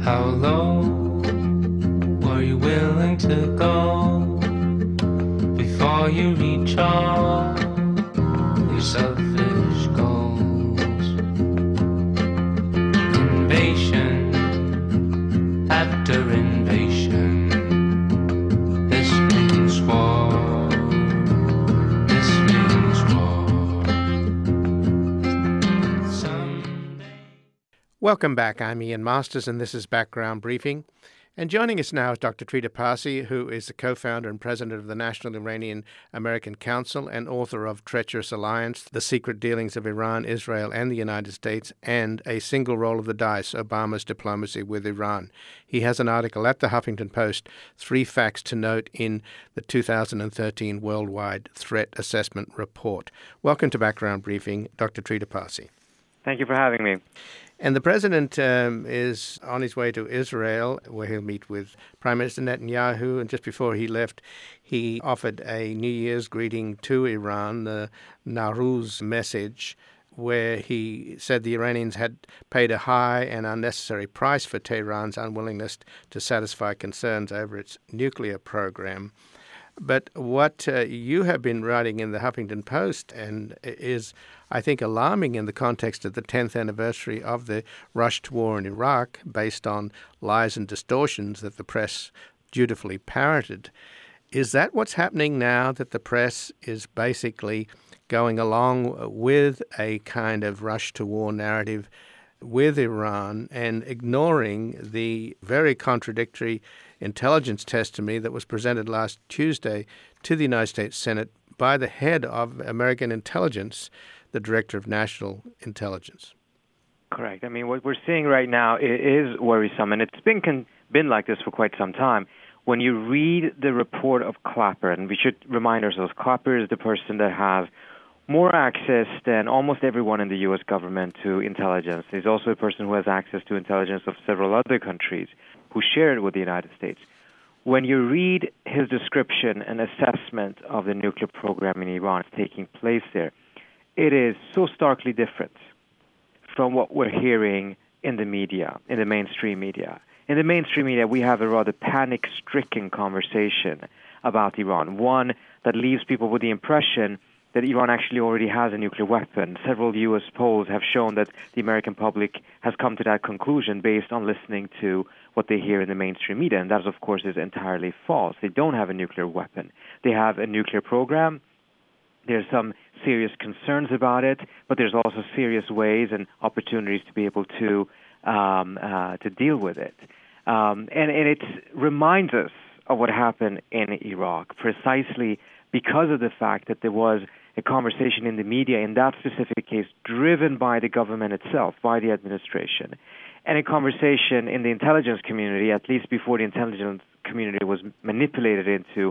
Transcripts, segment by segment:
How low were you willing to go before you reach all your selfish goals? Invasion after invasion. This means war. This means war. Someday. Welcome back. I'm Ian Masters, and this is Background Briefing. And joining us now is Dr. Trita Parsi, who is the co-founder and president of the National Iranian-American Council and author of Treacherous Alliance, The Secret Dealings of Iran, Israel, and the United States, and A Single Roll of the Dice, Obama's Diplomacy with Iran. He has an article at the Huffington Post, 3 Facts to Note in the 2013 Worldwide Threat Assessment Report. Welcome to Background Briefing, Dr. Trita Parsi. Thank you for having me. And the president is on his way to Israel, where he'll meet with Prime Minister Netanyahu. And just before he left, he offered a New Year's greeting to Iran, the Nowruz message, where he said the Iranians had paid a high and unnecessary price for Tehran's unwillingness to satisfy concerns over its nuclear program. But what you have been writing in the Huffington Post and is, I think, alarming in the context of the 10th anniversary of the rush to war in Iraq, based on lies and distortions that the press dutifully parroted. Is that what's happening now, that the press is basically going along with a kind of rush to war narrative with Iran and ignoring the very contradictory intelligence testimony that was presented last Tuesday to the United States Senate by the head of American intelligence, the Director of National Intelligence? Correct. I mean, what we're seeing right now is worrisome, and it's been like this for quite some time. When you read the report of Clapper, and we should remind ourselves, Clapper is the person that has more access than almost everyone in the U.S. government to intelligence. He's also a person who has access to intelligence of several other countries who share it with the United States. When you read his description and assessment of the nuclear program in Iran taking place there, it is so starkly different from what we're hearing in the media, in the mainstream media. In the mainstream media, we have a rather panic-stricken conversation about Iran, one that leaves people with the impression that Iran actually already has a nuclear weapon. Several U.S. polls have shown that the American public has come to that conclusion based on listening to what they hear in the mainstream media, and that, of course, is entirely false. They don't have a nuclear weapon. They have a nuclear program. There's some serious concerns about it, but there's also serious ways and opportunities to be able to deal with it. And it reminds us of what happened in Iraq, precisely because of the fact that there was a conversation in the media in that specific case driven by the government itself, by the administration, and a conversation in the intelligence community, at least before the intelligence community was manipulated into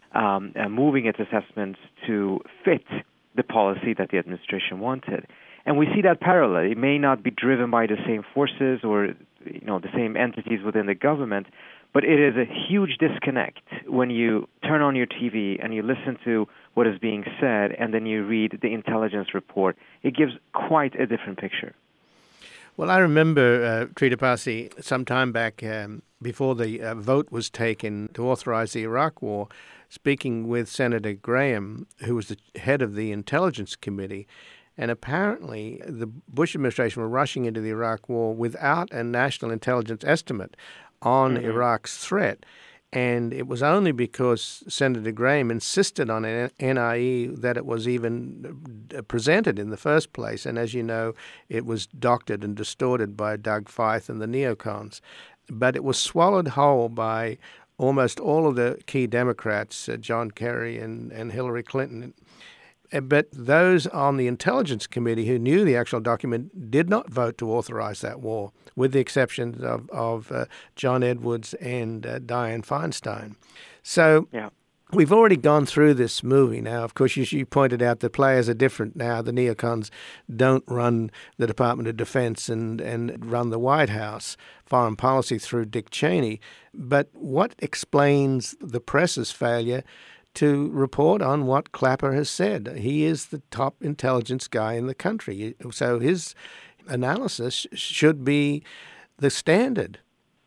moving its assessments to fit the policy that the administration wanted. And we see that parallel. It may not be driven by the same forces or the same entities within the government, but it is a huge disconnect when you turn on your TV and you listen to what is being said and then you read the intelligence report. It gives quite a different picture. Well, I remember, Trita Parsi, some time back before the vote was taken to authorize the Iraq War, speaking with Senator Graham, who was the head of the Intelligence Committee. And apparently the Bush administration were rushing into the Iraq War without a national intelligence estimate on Iraq's threat. And it was only because Senator Graham insisted on an NIE that it was even presented in the first place. And as you know, it was doctored and distorted by Doug Feith and the neocons. But it was swallowed whole by almost all of the key Democrats, John Kerry and Hillary Clinton. But those on the Intelligence Committee who knew the actual document did not vote to authorize that war, with the exceptions of John Edwards and Dianne Feinstein. So we've already gone through this movie now. Of course, you pointed out the players are different now. The neocons don't run the Department of Defense and run the White House, foreign policy through Dick Cheney. But what explains the press's failure to report on what Clapper has said? He is the top intelligence guy in the country. So his analysis should be the standard.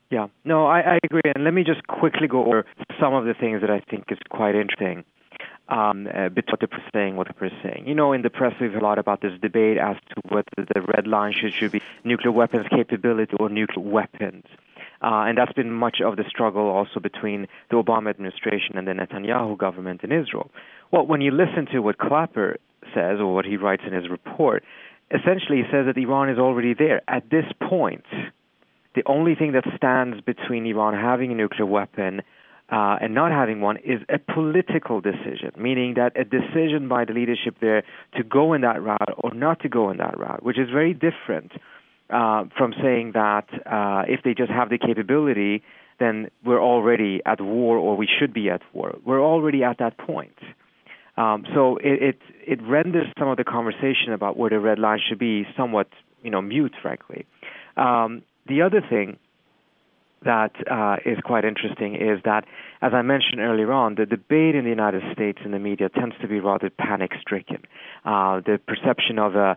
Yeah. No, I agree. And let me just quickly go over some of the things that I think is quite interesting. Between what the press is saying, what the press is saying. You know, in the press we've heard a lot about this debate as to whether the red line should be nuclear weapons capability or nuclear weapons. And that's been much of the struggle also between the Obama administration and the Netanyahu government in Israel. Well, when you listen to what Clapper says or what he writes in his report, essentially he says that Iran is already there. At this point, the only thing that stands between Iran having a nuclear weapon and not having one is a political decision, meaning that a decision by the leadership there to go in that route or not to go in that route, which is very different from saying that if they just have the capability, then we're already at war or we should be at war. We're already at that point. So it renders some of the conversation about where the red line should be somewhat, mute, frankly. The other thing that is quite interesting is that, as I mentioned earlier on, the debate in the United States in the media tends to be rather panic-stricken. The perception of a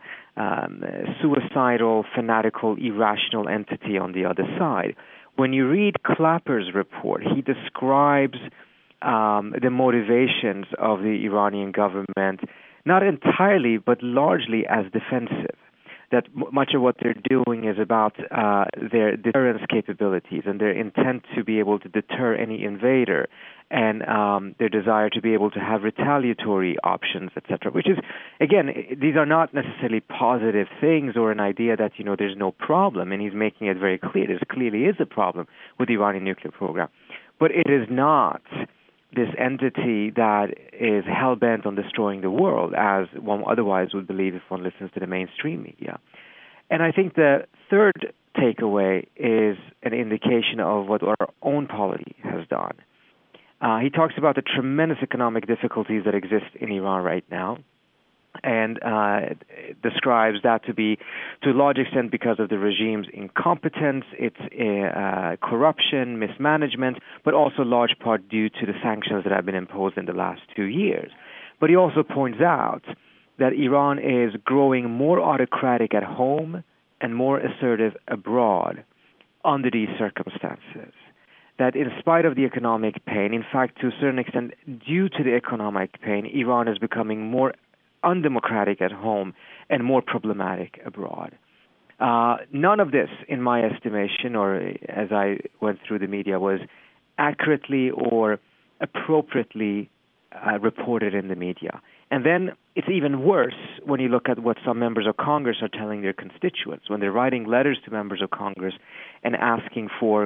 suicidal, fanatical, irrational entity on the other side. When you read Clapper's report, he describes the motivations of the Iranian government, not entirely, but largely as defensive. That much of what they're doing is about their deterrence capabilities and their intent to be able to deter any invader and their desire to be able to have retaliatory options, etc., which is, again, these are not necessarily positive things or an idea that, there's no problem, and he's making it very clear. There clearly is a problem with the Iranian nuclear program. But it is not this entity that is hell-bent on destroying the world, as one otherwise would believe if one listens to the mainstream media. And I think the third takeaway is an indication of what our own polity has done. He talks about the tremendous economic difficulties that exist in Iran right now, and describes that to be, to a large extent, because of the regime's incompetence, its corruption, mismanagement, but also large part due to the sanctions that have been imposed in the last 2 years. But he also points out that Iran is growing more autocratic at home and more assertive abroad under these circumstances. That in spite of the economic pain, in fact, to a certain extent, due to the economic pain, Iran is becoming more undemocratic at home and more problematic abroad. None of this, in my estimation, or as I went through the media, was accurately or appropriately reported in the media. And then it's even worse when you look at what some members of Congress are telling their constituents, when they're writing letters to members of Congress and asking for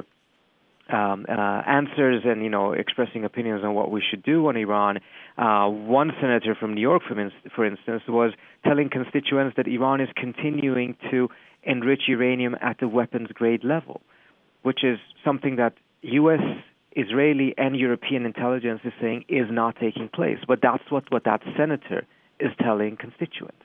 answers and, expressing opinions on what we should do on Iran. One senator from New York, for instance, was telling constituents that Iran is continuing to enrich uranium at the weapons-grade level, which is something that U.S., Israeli, and European intelligence is saying is not taking place. But that's what that senator is telling constituents.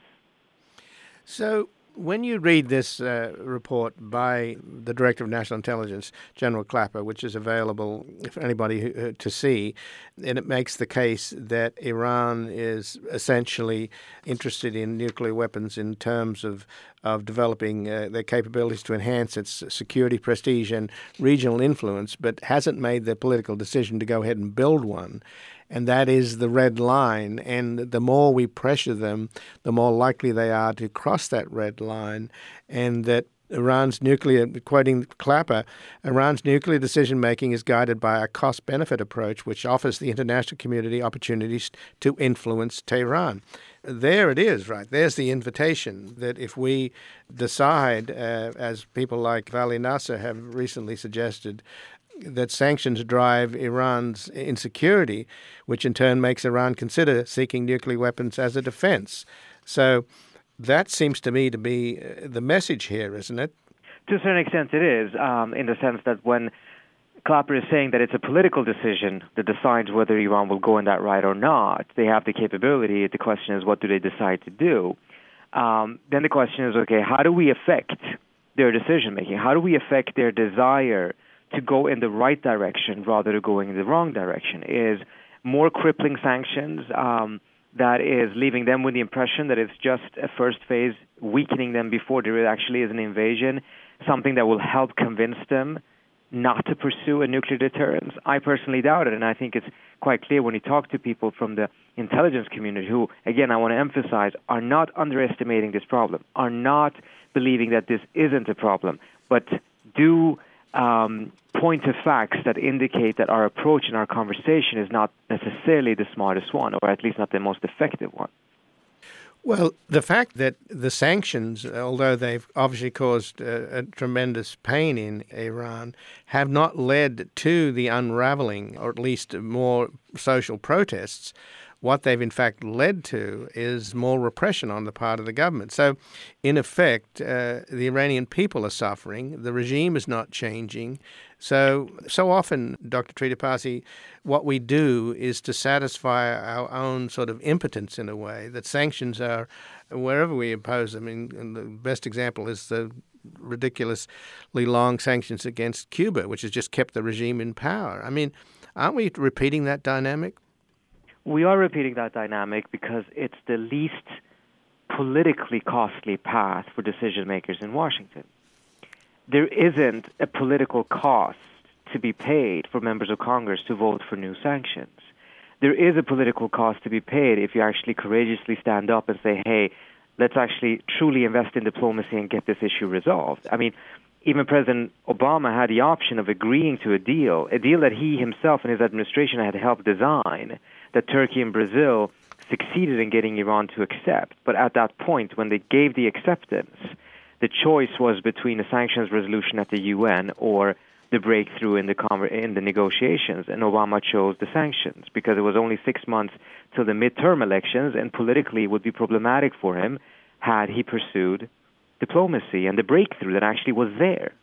So when you read this report by the Director of National Intelligence, General Clapper, which is available for anybody to see, and it makes the case that Iran is essentially interested in nuclear weapons in terms of developing their capabilities to enhance its security, prestige, and regional influence, but hasn't made the political decision to go ahead and build one. And that is the red line. And the more we pressure them, the more likely they are to cross that red line. And that Iran's nuclear, quoting Clapper, Iran's nuclear decision-making is guided by a cost-benefit approach, which offers the international community opportunities to influence Tehran. There it is, right? There's the invitation that if we decide, as people like Vali Nasser have recently suggested, that sanctions drive Iran's insecurity, which in turn makes Iran consider seeking nuclear weapons as a defense. So that seems to me to be the message here, isn't it? To a certain extent it is, in the sense that when Clapper is saying that it's a political decision that decides whether Iran will go in that route or not, they have the capability. The question is, what do they decide to do? Then the question is, okay, how do we affect their decision-making? How do we affect their desire to go in the right direction rather than going in the wrong direction? Is more crippling sanctions that is leaving them with the impression that it's just a first phase, weakening them before there actually is an invasion, something that will help convince them not to pursue a nuclear deterrence? I personally doubt it, and I think it's quite clear when you talk to people from the intelligence community who, again, I want to emphasize, are not underestimating this problem, are not believing that this isn't a problem, but do point to facts that indicate that our approach and our conversation is not necessarily the smartest one, or at least not the most effective one. Well, the fact that the sanctions, although they've obviously caused a tremendous pain in Iran, have not led to the unraveling, or at least more social protests, what they've in fact led to is more repression on the part of the government. So, in effect, the Iranian people are suffering. The regime is not changing. So often, Dr. Tridiparsi, what we do is to satisfy our own sort of impotence in a way, that sanctions are, wherever we impose them, and the best example is the ridiculously long sanctions against Cuba, which has just kept the regime in power. I mean, aren't we repeating that dynamic? We are repeating that dynamic because it's the least politically costly path for decision makers in Washington. There isn't a political cost to be paid for members of Congress to vote for new sanctions. There is a political cost to be paid if you actually courageously stand up and say, hey, let's actually truly invest in diplomacy and get this issue resolved. I mean, even President Obama had the option of agreeing to a deal that he himself and his administration had helped design, that Turkey and Brazil succeeded in getting Iran to accept. But at that point, when they gave the acceptance, the choice was between a sanctions resolution at the UN or the breakthrough in the negotiations, and Obama chose the sanctions because it was only 6 months till the midterm elections, and politically it would be problematic for him had he pursued diplomacy and the breakthrough that actually was there.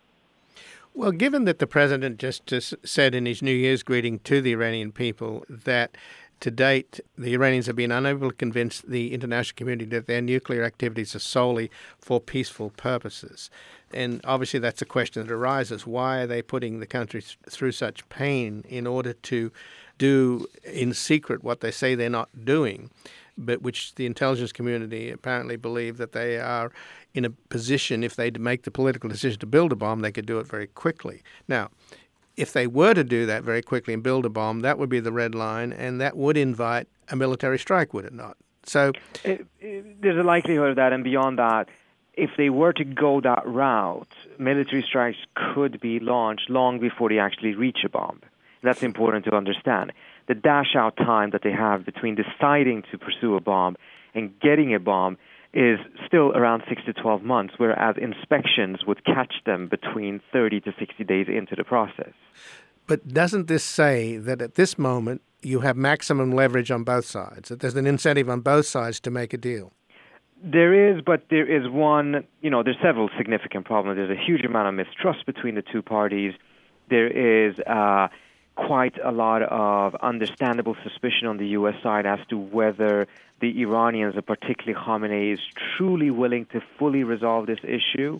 Well, given that the president just said in his New Year's greeting to the Iranian people that to date the Iranians have been unable to convince the international community that their nuclear activities are solely for peaceful purposes, and obviously that's a question that arises. Why are they putting the country through such pain in order to do in secret what they say they're not doing, but which the intelligence community apparently believe that they are in a position, if they make the political decision to build a bomb, they could do it very quickly. Now, if they were to do that very quickly and build a bomb, that would be the red line, and that would invite a military strike, would it not? So there's a likelihood of that, and beyond that, if they were to go that route, military strikes could be launched long before they actually reach a bomb. That's important to understand. The dash-out time that they have between deciding to pursue a bomb and getting a bomb is still around 6 to 12 months, whereas inspections would catch them between 30 to 60 days into the process. But doesn't this say that at this moment you have maximum leverage on both sides, that there's an incentive on both sides to make a deal? There is, but there is one, there's several significant problems. There's a huge amount of mistrust between the two parties. There is quite a lot of understandable suspicion on the U.S. side as to whether the Iranians, and particularly Khamenei, is truly willing to fully resolve this issue.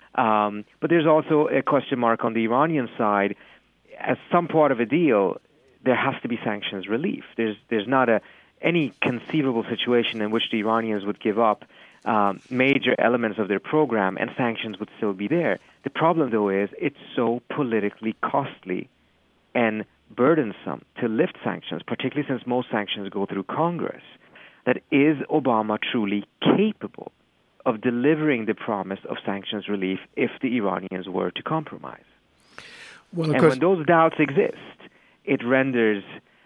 But there's also a question mark on the Iranian side. As some part of a deal, there has to be sanctions relief. There's not any conceivable situation in which the Iranians would give up major elements of their program and sanctions would still be there. The problem, though, is it's so politically costly and burdensome to lift sanctions, particularly since most sanctions go through Congress, that is Obama truly capable of delivering the promise of sanctions relief if the Iranians were to compromise? Well, and when those doubts exist, it renders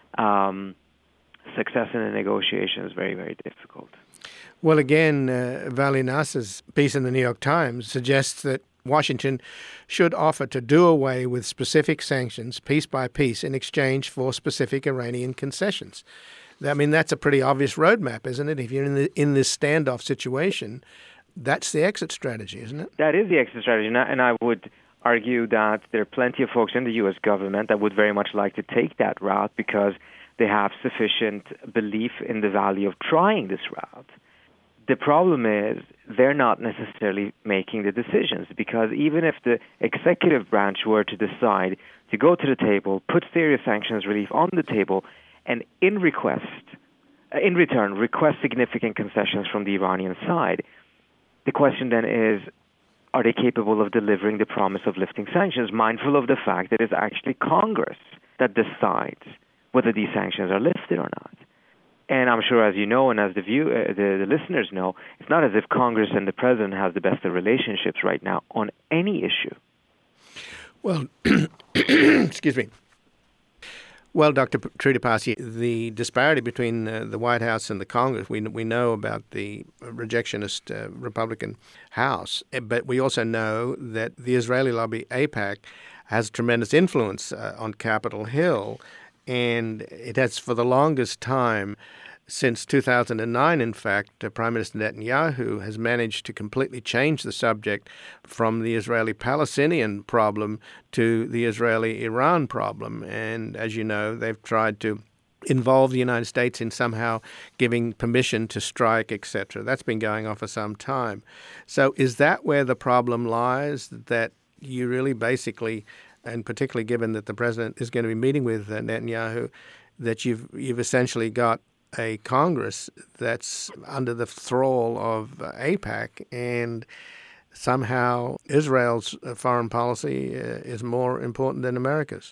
success in the negotiations very, very difficult. Well, again, Vali Nasr's piece in the New York Times suggests that Washington should offer to do away with specific sanctions piece by piece in exchange for specific Iranian concessions. I mean, that's a pretty obvious roadmap, isn't it? If you're in this standoff situation, that's the exit strategy, isn't it? That is the exit strategy, and I would argue that there are plenty of folks in the U.S. government that would very much like to take that route because they have sufficient belief in the value of trying this route. The problem is they're not necessarily making the decisions, because even if the executive branch were to decide to go to the table, put serious sanctions relief on the table, and in return request significant concessions from the Iranian side, the question then is, are they capable of delivering the promise of lifting sanctions, mindful of the fact that it's actually Congress that decides whether these sanctions are lifted or not? And I'm sure, as you know, and as the listeners know, it's not as if Congress and the president have the best of relationships right now on any issue. Well, excuse me. Well, Dr. Tridiparsi, the disparity between the White House and the Congress, we know about the rejectionist Republican House, but we also know that the Israeli lobby, AIPAC, has tremendous influence on Capitol Hill, and it has for the longest time, since 2009, in fact, Prime Minister Netanyahu has managed to completely change the subject from the Israeli-Palestinian problem to the Israeli-Iran problem. And as you know, they've tried to involve the United States in somehow giving permission to strike, etc. That's been going on for some time. So is that where the problem lies, that you really basically, and particularly given that the president is going to be meeting with Netanyahu, that you've essentially got a Congress that's under the thrall of AIPAC, and somehow Israel's foreign policy is more important than America's?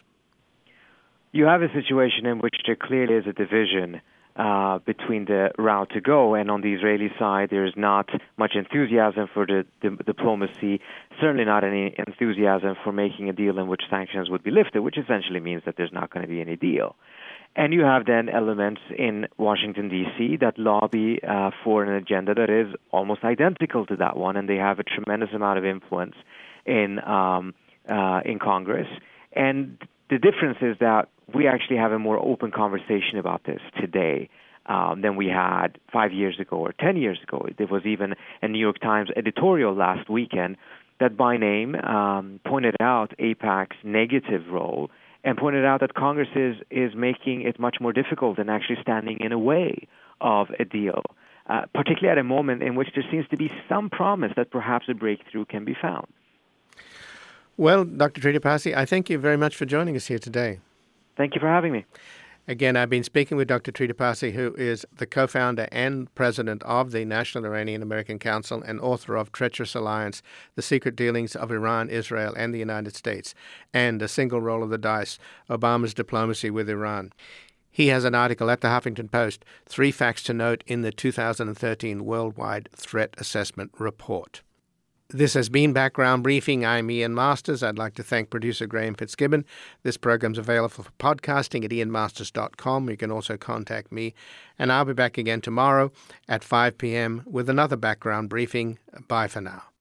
You have a situation in which there clearly is a division between the route to go, and on the Israeli side there's not much enthusiasm for the diplomacy, certainly not any enthusiasm for making a deal in which sanctions would be lifted, which essentially means that there's not going to be any deal. And you have then elements in Washington, D.C. that lobby for an agenda that is almost identical to that one, and they have a tremendous amount of influence in Congress. And the difference is that we actually have a more open conversation about this today than we had 5 years ago or 10 years ago. There was even a New York Times editorial last weekend that by name pointed out AIPAC's negative role and pointed out that Congress is making it much more difficult and actually standing in a way of a deal, particularly at a moment in which there seems to be some promise that perhaps a breakthrough can be found. Well, Dr. Tridiparsi, I thank you very much for joining us here today. Thank you for having me. Again, I've been speaking with Dr. Tridiparsi, who is the co-founder and president of the National Iranian American Council and author of Treacherous Alliance, The Secret Dealings of Iran, Israel, and the United States, and A Single Roll of the Dice, Obama's Diplomacy with Iran. He has an article at the Huffington Post, 3 Facts to Note in the 2013 Worldwide Threat Assessment Report. This has been Background Briefing. I'm Ian Masters. I'd like to thank producer Graham Fitzgibbon. This program's available for podcasting at ianmasters.com. You can also contact me. And I'll be back again tomorrow at 5 p.m. with another Background Briefing. Bye for now.